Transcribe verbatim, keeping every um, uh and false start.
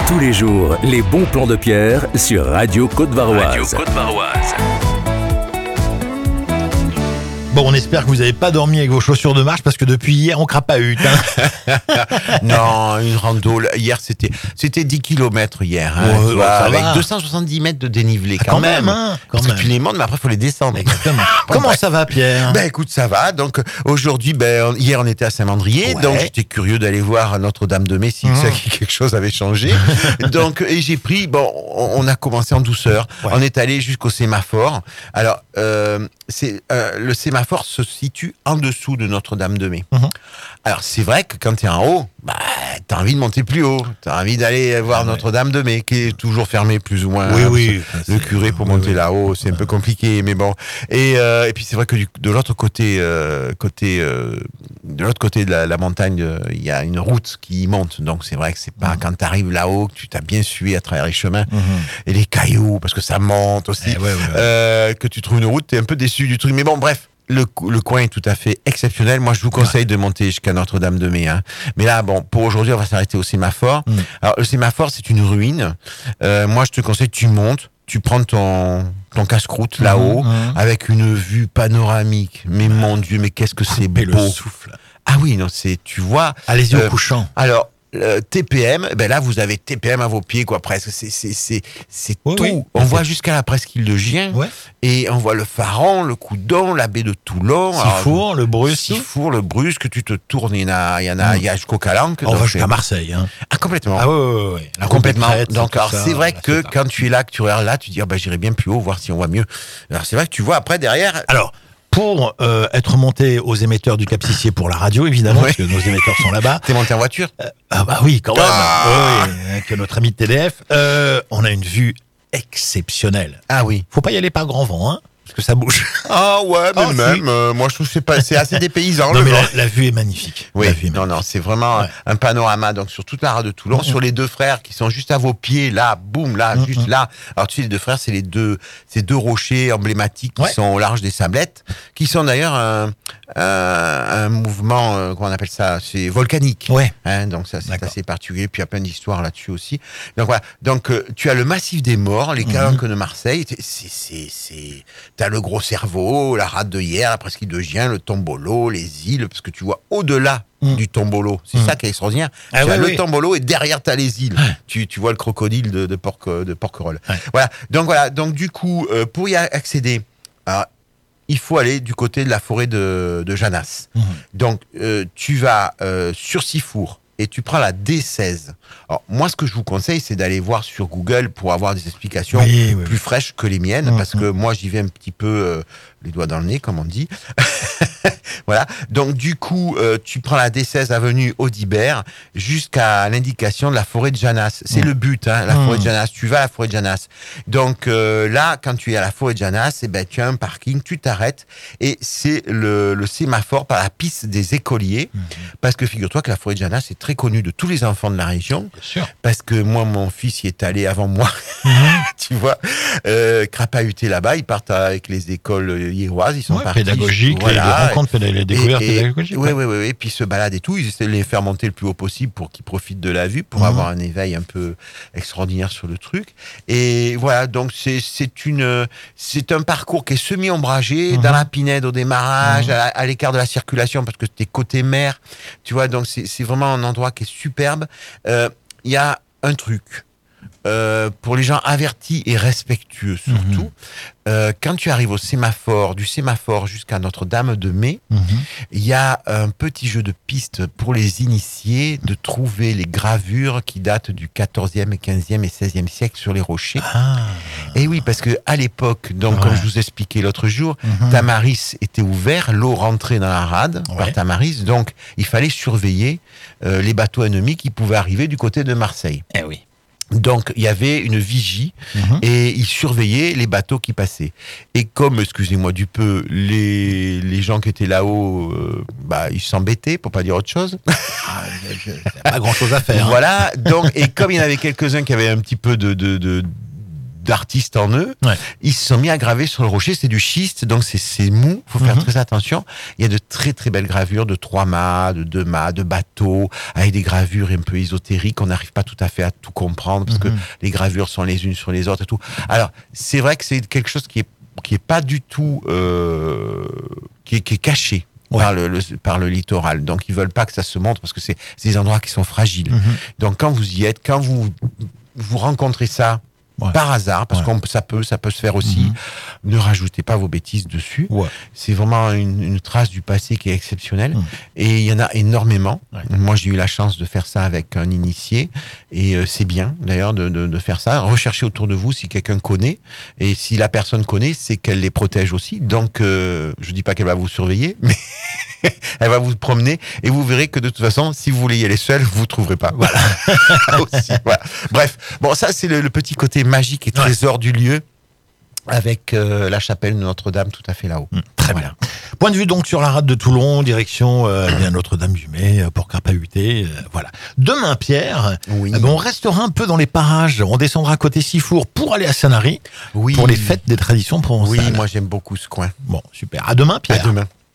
Tous les jours, les bons plans de Pierre sur Radio Côte-Varoise. Radio Côte-Varoise. Bon, on espère que vous n'avez pas dormi avec vos chaussures de marche parce que depuis hier, on crapahute. Hein. Non, une rando. Hier, c'était, c'était dix kilomètres hier. Hein, Ouais, tu vois, ça avec va. deux cent soixante-dix mètres de dénivelé Ah, quand, quand même, hein, quand Parce même. que tu les montes, mais après, il faut les descendre. Exactement. Comment ça va, Pierre? Ben écoute, ça va. Donc aujourd'hui, ben hier on était à Saint-Mandrier, Ouais. donc j'étais curieux d'aller voir Notre-Dame-de-Mai si Mmh. ça, quelque chose avait changé. Donc et j'ai pris. Bon, on on a commencé en douceur. Ouais. On est allé jusqu'au sémaphore. Alors euh, c'est euh, le sémaphore se situe en dessous de Notre-Dame-de-Mai. Mmh. Alors c'est vrai que quand tu es en haut, bah t'as envie de monter plus haut. T'as envie d'aller voir Ah ouais. Notre-Dame-de-Mai qui est toujours fermée plus ou moins. Oui, hein, oui. parce que Le curé pour Oui, monter oui. là-haut, c'est un peu compliqué, mais bon. Et, euh, et puis c'est vrai que du, de l'autre côté, euh, côté, euh, de l'autre côté de la, la montagne, euh, il y a une route qui y monte. Donc c'est vrai que c'est pas Mhm. quand tu arrives là-haut que tu t'as bien sué à travers les chemins Mhm. et les cailloux parce que ça monte aussi, Eh ouais, ouais, ouais. euh, que tu trouves une route, t'es un peu déçu du truc. Mais bon, bref. Le, cou- le coin est tout à fait exceptionnel. Moi, je vous conseille de monter jusqu'à Notre-Dame-de-Mai. Hein. Mais là, bon, pour aujourd'hui, on va s'arrêter au sémaphore. Mm. Alors, le sémaphore, c'est une ruine. Euh, moi, je te conseille, tu montes, tu prends ton, ton casse-croûte là-haut, Mhm. avec une vue panoramique. Mais mon Dieu, mais qu'est-ce que c'est Couper beau. le souffle. Ah oui, non, c'est, tu vois. Allez-y Euh, au couchant. Alors, le T P M, ben là, vous avez T P M à vos pieds, quoi, presque. C'est, c'est, c'est, c'est Oui, tout. oui. On C'est- voit jusqu'à la presqu'île de Gien. Ouais. Et on voit le Pharon, le Coudon, la baie de Toulon. Alors, Sifour, le Brus. Sifour, le Brusque, tu te tournes, il y en a, il y en a, Mm. il y a jusqu'au Calanque. On donc va c'est- jusqu'à Marseille. Hein. Ah, complètement. Ah ouais, ouais, ouais. La Complètement. route des Crêtes, Donc, tout alors, ça, c'est vrai là, que c'est quand tu es là, que tu regardes là, tu te dis, ah, ben, j'irai bien plus haut, voir si on voit mieux. Alors, c'est vrai que tu vois après derrière. Alors, pour euh, être monté aux émetteurs du Cap-Sissier pour la radio, évidemment, Ouais. parce que nos émetteurs sont là-bas. T'es monté en voiture? Ah bah oui, quand même. Ah. Oui, oui, avec notre ami de T D F. Euh, on a une vue exceptionnelle. Ah oui. Faut pas y aller par grand vent, hein, parce que ça bouge. Ah ouais, mais Ah, si. même, euh, moi je trouve que c'est pas, c'est assez dépaysant. non, le mais vent. la, la vue est magnifique. Oui, La vue est non, non, magnifique. c'est vraiment Ouais. un panorama. Donc, sur toute la rade de Toulon, Mhm. sur les deux frères qui sont juste à vos pieds, là, boum, là, Mhm. juste là. Alors, tu sais, les deux frères, c'est les deux, ces deux rochers emblématiques qui Ouais. sont au large des Sablettes, qui sont d'ailleurs un, un, un mouvement, euh, comment on appelle ça, c'est volcanique. Ouais. Hein, donc, ça, c'est D'accord. assez particulier. Puis, il y a plein d'histoires là-dessus aussi. Donc, voilà. Donc, euh, tu as le massif des morts, les Mhm. calanques de Marseille. C'est, c'est, c'est, c'est, t'as le gros cerveau, la rade de hier, la presqu'île de Gien, le tombolo, les îles, parce que tu vois au-delà Mm. du tombolo. C'est Mm. ça qui est extraordinaire. Ah tu as oui, le oui. tombolo et derrière t'as les îles. Tu, tu vois le crocodile de, de, Porque, de Porquerolles. Ouais. Voilà. Donc voilà. Donc du coup, euh, pour y accéder, alors, il faut aller du côté de la forêt de, de Janas. Mhm. Donc euh, tu vas euh, sur Sifour et tu prends la D seize. Alors moi, ce que je vous conseille, c'est d'aller voir sur Google pour avoir des explications Oui, oui, plus oui. fraîches que les miennes, Mhm. parce que moi, j'y vais un petit peu euh, les doigts dans le nez, comme on dit. Voilà. Donc, du coup, euh, tu prends la D seize avenue Audibert jusqu'à l'indication de la forêt de Janas. C'est Mm. le but, hein, la Mm. forêt de Janas. Tu vas à la forêt de Janas. Donc, euh, là, quand tu es à la forêt de Janas, eh ben, tu as un parking, tu t'arrêtes et c'est le, le sémaphore par la piste des écoliers. Mhm. Parce que figure-toi que la forêt de Janas est très connue de tous les enfants de la région. Bien sûr. Parce que moi, mon fils y est allé avant moi. Mhm. Tu vois, euh, crapahuté là-bas, ils partent avec les écoles hiéroises, ils sont Ouais, partis. pédagogique, les- les rencontres, les découvertes pédagogiques. Oui, ouais. oui, oui, et puis ils se baladent et tout, ils essaient de les faire monter le plus haut possible pour qu'ils profitent de la vue, pour Mhm. avoir un éveil un peu extraordinaire sur le truc. Et voilà, donc c'est c'est une c'est un parcours qui est semi-ombragé, Mhm. dans la pinède au démarrage, Mhm. à, à l'écart de la circulation, parce que t'es côté mer, tu vois, donc c'est c'est vraiment un endroit qui est superbe. Euh, Il y a un truc. Euh, pour les gens avertis et respectueux surtout, Mhm. euh, quand tu arrives au sémaphore, du sémaphore jusqu'à Notre-Dame-de-Mai, Mhm. il y a un petit jeu de piste pour les initiés de trouver les gravures qui datent du quatorzième, quinzième et seizième siècle sur les rochers. Ah. Et oui, parce que à l'époque, donc Ouais. comme je vous expliquais l'autre jour, Mhm. Tamaris était ouvert, l'eau rentrait dans la rade Ouais. par Tamaris, donc il fallait surveiller euh, les bateaux ennemis qui pouvaient arriver du côté de Marseille. Eh oui. Donc, il y avait une vigie Mhm. et ils surveillaient les bateaux qui passaient. Et comme, excusez-moi du peu, les, les gens qui étaient là-haut, euh, bah, ils s'embêtaient, pour pas dire autre chose. Ah, je- je- y a pas grand chose à faire. hein. Voilà. Donc, et comme il y en avait quelques-uns qui avaient un petit peu de, de, de d'artistes en eux. Ouais. Ils se sont mis à graver sur le rocher. C'est du schiste, donc c'est, c'est mou. Faut faire Mhm. très attention. Il y a de très très belles gravures de trois mâts, de deux mâts, de bateaux, avec des gravures un peu ésotériques. On n'arrive pas tout à fait à tout comprendre parce Mhm. que les gravures sont les unes sur les autres et tout. Alors, c'est vrai que c'est quelque chose qui est qui est pas du tout euh, qui, est, qui est caché. Ouais. Par le, le par le littoral, donc ils veulent pas que ça se montre parce que c'est, c'est des endroits qui sont fragiles. Mhm. Donc quand vous y êtes, quand vous vous rencontrez ça Ouais. par hasard, parce Ouais. qu'on ça peut ça peut se faire aussi, Mhm. ne rajoutez pas vos bêtises dessus. Ouais. C'est vraiment une, une trace du passé qui est exceptionnelle. Mhm. Et il y en a énormément. Ouais. Moi, j'ai eu la chance de faire ça avec un initié. Et euh, c'est bien, d'ailleurs, de, de, de faire ça. Recherchez autour de vous si quelqu'un connaît. Et si la personne connaît, c'est qu'elle les protège aussi. Donc, euh, je dis pas qu'elle va vous surveiller, mais elle va vous promener. Et vous verrez que de toute façon, si vous voulez y aller seul, vous ne trouverez pas. Voilà. Aussi, voilà. Bref, bon, ça, c'est le, le petit côté magique et trésor ouais. du lieu. Avec euh, la chapelle de Notre-Dame tout à fait là-haut. Mmh, très voilà. bien. Point de vue donc sur la rade de Toulon, direction euh, bien Notre-Dame-du-Mai, euh, pour Crapahuté, euh, voilà. Demain, Pierre, oui. euh, ben, on restera un peu dans les parages. On descendra côté Sifour pour aller à Sanary, oui. pour les fêtes des traditions provençales. Oui, moi j'aime beaucoup ce coin. Bon, super. À demain, Pierre. À demain.